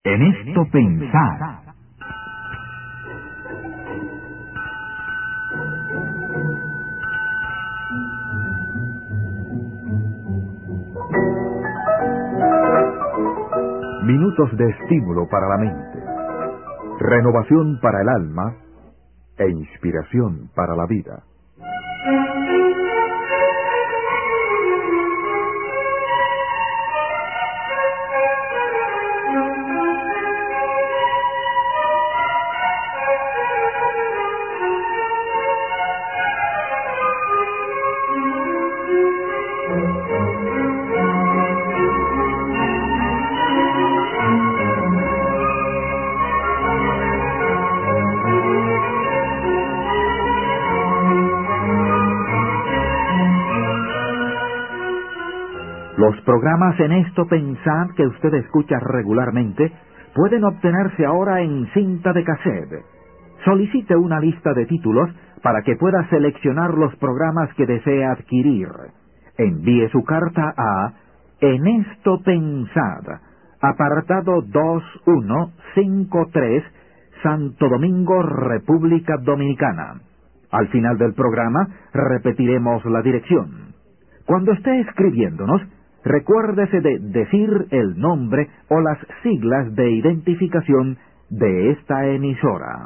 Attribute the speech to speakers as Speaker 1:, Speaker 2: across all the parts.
Speaker 1: En esto pensad. Minutos de estímulo para la mente, renovación para el alma e inspiración para la vida. Los programas En esto pensad que usted escucha regularmente pueden obtenerse ahora en cinta de cassette. Solicite una lista de títulos para que pueda seleccionar los programas que desea adquirir. Envíe su carta a En esto pensad, apartado 2153, Santo Domingo, República Dominicana. Al final del programa repetiremos la dirección. Cuando esté escribiéndonos, recuérdese de decir el nombre o las siglas de identificación de esta emisora.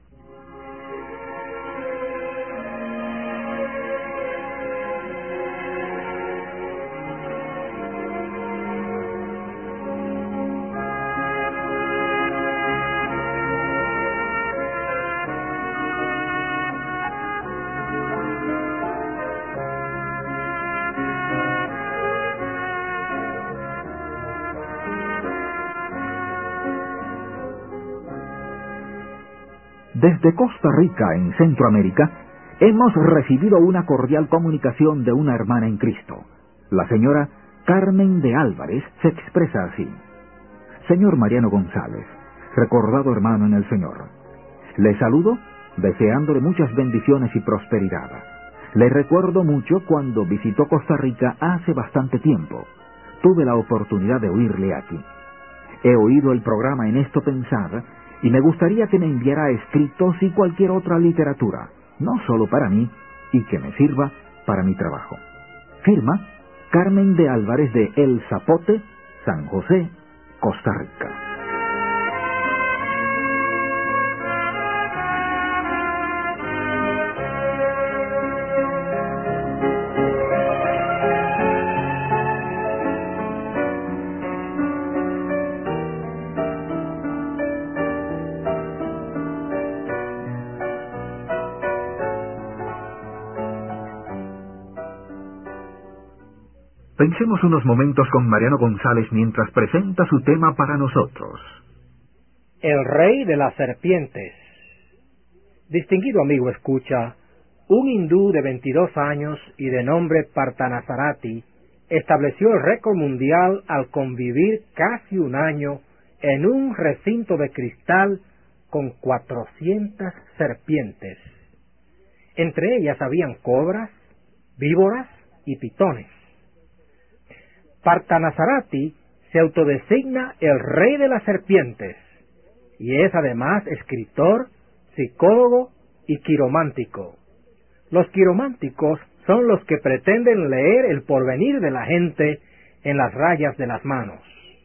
Speaker 1: Desde Costa Rica, en Centroamérica, hemos recibido una cordial comunicación de una hermana en Cristo. La señora Carmen de Álvarez se expresa así: Señor Mariano González, recordado hermano en el Señor, le saludo deseándole muchas bendiciones y prosperidad. Le recuerdo mucho cuando visitó Costa Rica hace bastante tiempo. Tuve la oportunidad de oírle aquí. He oído el programa En esto pensad, y me gustaría que me enviara escritos y cualquier otra literatura, no solo para mí, y que me sirva para mi trabajo. Firma Carmen de Álvarez de El Zapote, San José, Costa Rica. Pensemos unos momentos con Mariano González mientras presenta su tema para nosotros.
Speaker 2: El rey de las serpientes. Distinguido amigo escucha, un hindú de 22 años y de nombre Partanasarati estableció el récord mundial al convivir casi un año en un recinto de cristal con 400 serpientes. Entre ellas habían cobras, víboras y pitones. Partanasarati se autodesigna el rey de las serpientes y es además escritor, psicólogo y quiromántico. Los quirománticos son los que pretenden leer el porvenir de la gente en las rayas de las manos.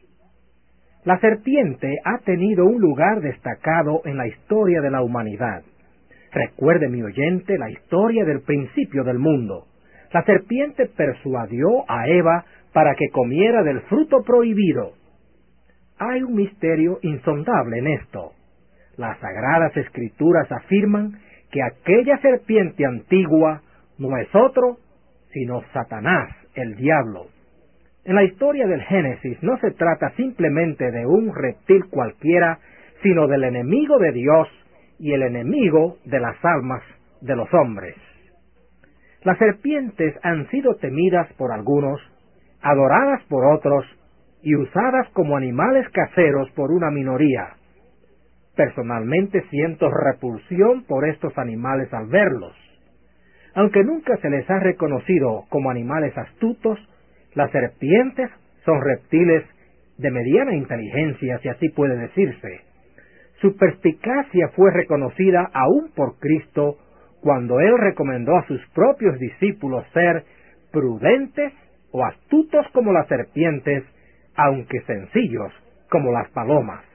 Speaker 2: La serpiente ha tenido un lugar destacado en la historia de la humanidad. Recuerde, mi oyente, la historia del principio del mundo. La serpiente persuadió a Eva para que comiera del fruto prohibido. Hay un misterio insondable en esto. Las Sagradas Escrituras afirman que aquella serpiente antigua no es otro sino Satanás, el diablo. En la historia del Génesis no se trata simplemente de un reptil cualquiera, sino del enemigo de Dios y el enemigo de las almas de los hombres. Las serpientes han sido temidas por algunos, adoradas por otros y usadas como animales caseros por una minoría. Personalmente siento repulsión por estos animales al verlos. Aunque nunca se les ha reconocido como animales astutos, las serpientes son reptiles de mediana inteligencia, si así puede decirse. Su perspicacia fue reconocida aún por Cristo cuando Él recomendó a sus propios discípulos ser prudentes o astutos como las serpientes, aunque sencillos como las palomas.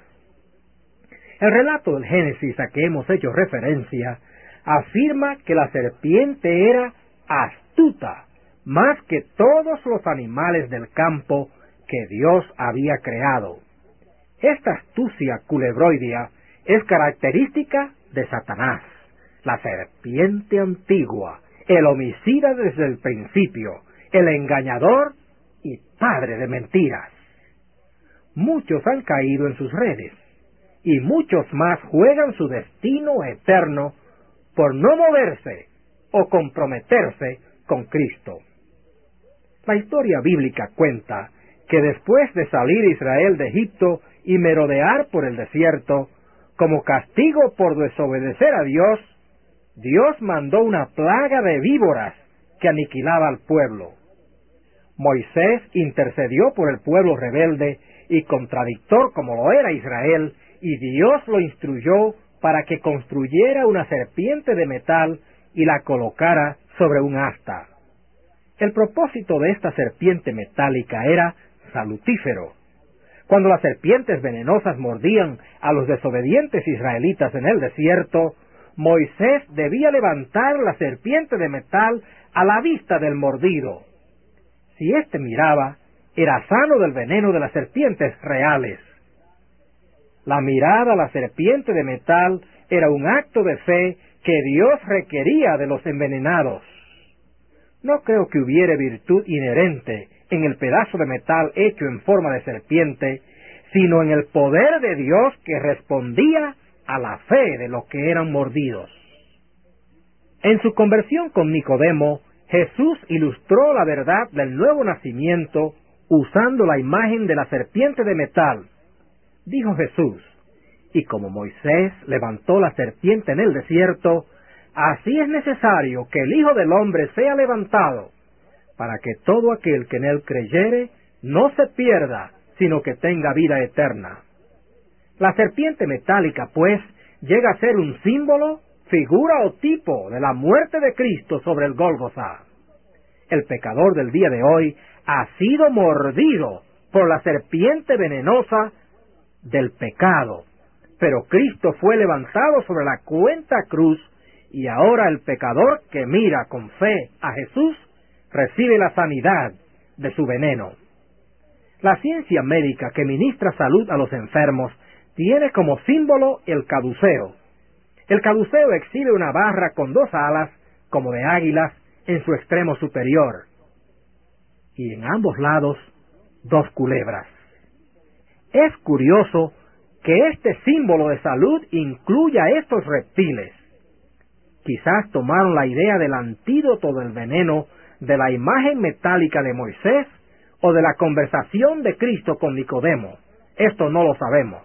Speaker 2: El relato del Génesis a que hemos hecho referencia afirma que la serpiente era astuta más que todos los animales del campo que Dios había creado. Esta astucia culebroidea es característica de Satanás, la serpiente antigua, el homicida desde el principio, el engañador y padre de mentiras. Muchos han caído en sus redes, y muchos más juegan su destino eterno por no moverse o comprometerse con Cristo. La historia bíblica cuenta que después de salir Israel de Egipto y merodear por el desierto, como castigo por desobedecer a Dios, Dios mandó una plaga de víboras que aniquilaba al pueblo. Moisés intercedió por el pueblo rebelde y contradictor como lo era Israel, y Dios lo instruyó para que construyera una serpiente de metal y la colocara sobre un asta. El propósito de esta serpiente metálica era salutífero. Cuando las serpientes venenosas mordían a los desobedientes israelitas en el desierto, Moisés debía levantar la serpiente de metal a la vista del mordido. Si éste miraba, era sano del veneno de las serpientes reales. La mirada a la serpiente de metal era un acto de fe que Dios requería de los envenenados. No creo que hubiere virtud inherente en el pedazo de metal hecho en forma de serpiente, sino en el poder de Dios que respondía a la fe de los que eran mordidos. En su conversión con Nicodemo, Jesús ilustró la verdad del nuevo nacimiento usando la imagen de la serpiente de metal. Dijo Jesús: y como Moisés levantó la serpiente en el desierto, así es necesario que el Hijo del Hombre sea levantado, para que todo aquel que en él creyere no se pierda, sino que tenga vida eterna. La serpiente metálica, pues, llega a ser un símbolo, figura o tipo de la muerte de Cristo sobre el Gólgota. El pecador del día de hoy ha sido mordido por la serpiente venenosa del pecado, pero Cristo fue levantado sobre la cruenta cruz, y ahora el pecador que mira con fe a Jesús recibe la sanidad de su veneno. La ciencia médica que ministra salud a los enfermos tiene como símbolo el caduceo. El caduceo exhibe una barra con dos alas, como de águilas, en su extremo superior, y en ambos lados dos culebras. Es curioso que este símbolo de salud incluya a estos reptiles. Quizás tomaron la idea del antídoto del veneno de la imagen metálica de Moisés o de la conversación de Cristo con Nicodemo. Esto no lo sabemos.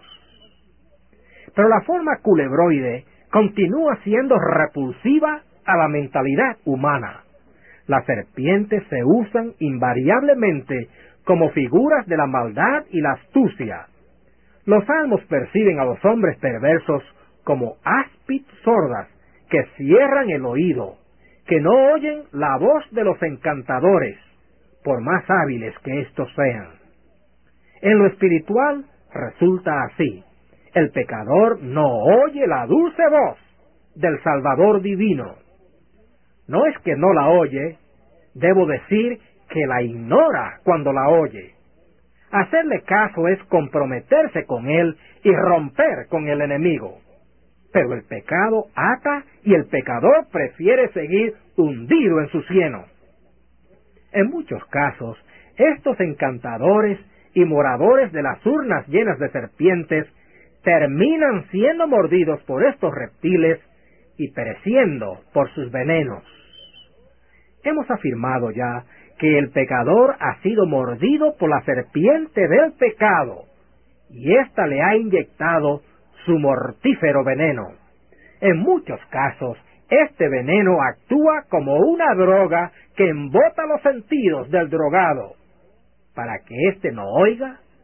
Speaker 2: Pero la forma culebroide continúa siendo repulsiva a la mentalidad humana. Las serpientes se usan invariablemente como figuras de la maldad y la astucia. Los salmos perciben a los hombres perversos como áspid sordas que cierran el oído, que no oyen la voz de los encantadores, por más hábiles que éstos sean. En lo espiritual resulta así: el pecador no oye la dulce voz del Salvador divino. No es que no la oye, debo decir que la ignora cuando la oye. Hacerle caso es comprometerse con él y romper con el enemigo. Pero el pecado ata y el pecador prefiere seguir hundido en su cieno. En muchos casos, estos encantadores y moradores de las urnas llenas de serpientes terminan siendo mordidos por estos reptiles y pereciendo por sus venenos. Hemos afirmado ya que el pecador ha sido mordido por la serpiente del pecado, y ésta le ha inyectado su mortífero veneno. En muchos casos, este veneno actúa como una droga que embota los sentidos del drogado, para que éste no oiga,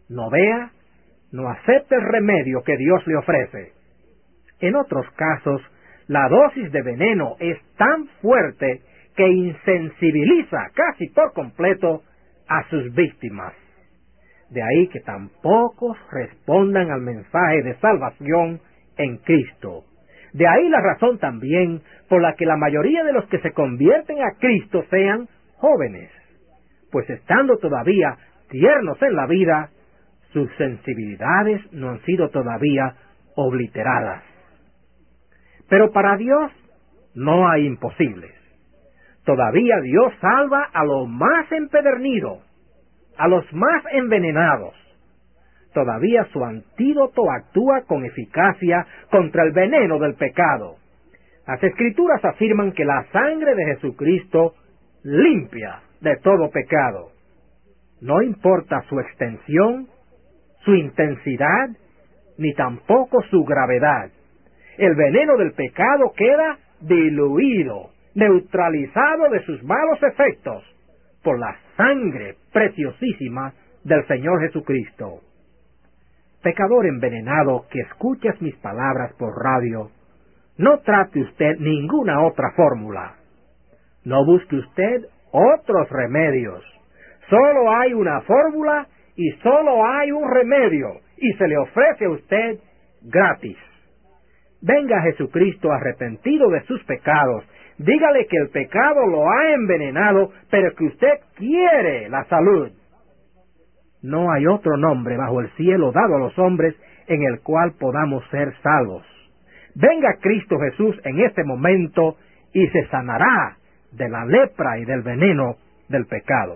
Speaker 2: no vea, no acepte el remedio que Dios le ofrece. En otros casos, la dosis de veneno es tan fuerte que insensibiliza casi por completo a sus víctimas. De ahí que tan pocos respondan al mensaje de salvación en Cristo. De ahí la razón también por la que la mayoría de los que se convierten a Cristo sean jóvenes, pues estando todavía tiernos en la vida, sus sensibilidades no han sido todavía obliteradas. Pero para Dios no hay imposibles. Todavía Dios salva a los más empedernidos, a los más envenenados. Todavía su antídoto actúa con eficacia contra el veneno del pecado. Las Escrituras afirman que la sangre de Jesucristo limpia de todo pecado. No importa su extensión, su intensidad, ni tampoco su gravedad. El veneno del pecado queda diluido, neutralizado de sus malos efectos por la sangre preciosísima del Señor Jesucristo. Pecador envenenado que escuchas mis palabras por radio, no trate usted ninguna otra fórmula. No busque usted otros remedios. Solo hay una fórmula y solo hay un remedio, y se le ofrece a usted gratis. Venga a Jesucristo arrepentido de sus pecados. Dígale que el pecado lo ha envenenado, pero que usted quiere la salud. No hay otro nombre bajo el cielo dado a los hombres en el cual podamos ser salvos. Venga Cristo Jesús en este momento y se sanará de la lepra y del veneno del pecado.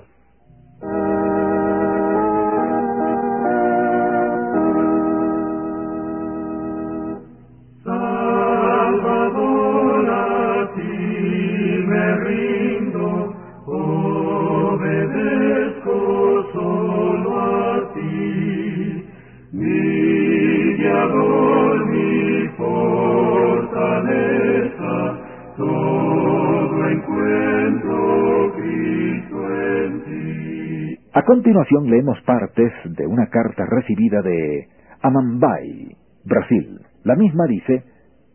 Speaker 1: A continuación leemos partes de una carta recibida de Amambay, Brasil. La misma dice: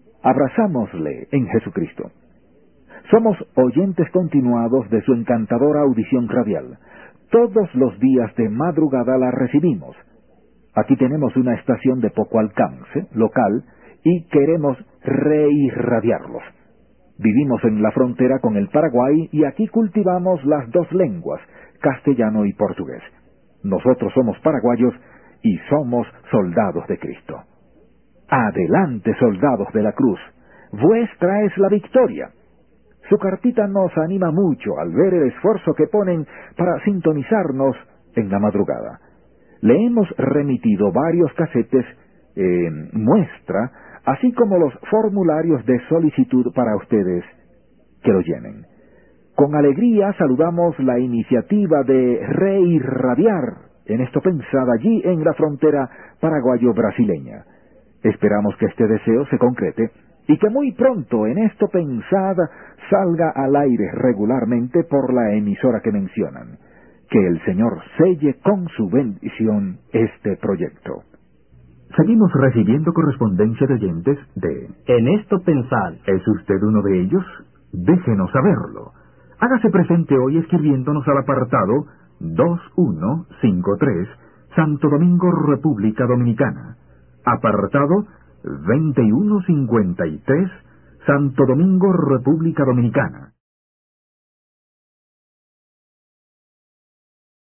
Speaker 1: abrazámosle en Jesucristo. Somos oyentes continuados de su encantadora audición radial. Todos los días de madrugada la recibimos. Aquí tenemos una estación de poco alcance, local, y queremos reirradiarlos. Vivimos en la frontera con el Paraguay y aquí cultivamos las dos lenguas, castellano y portugués. Nosotros somos paraguayos y somos soldados de Cristo. Adelante, soldados de la cruz, vuestra es la victoria. Su cartita nos anima mucho al ver el esfuerzo que ponen para sintonizarnos en la madrugada. Le hemos remitido varios casetes en muestra, así como los formularios de solicitud para ustedes que lo llenen. Con alegría saludamos la iniciativa de reirradiar en esto pensada allí en la frontera paraguayo-brasileña. Esperamos que este deseo se concrete y que muy pronto en esto pensada salga al aire regularmente por la emisora que mencionan. Que el Señor selle con su bendición este proyecto. Seguimos recibiendo correspondencia de oyentes de
Speaker 2: En esto pensad.
Speaker 1: ¿Es usted uno de ellos? Déjenos saberlo. Hágase presente hoy escribiéndonos al apartado 2153, Santo Domingo, República Dominicana. Apartado 2153, Santo Domingo, República Dominicana.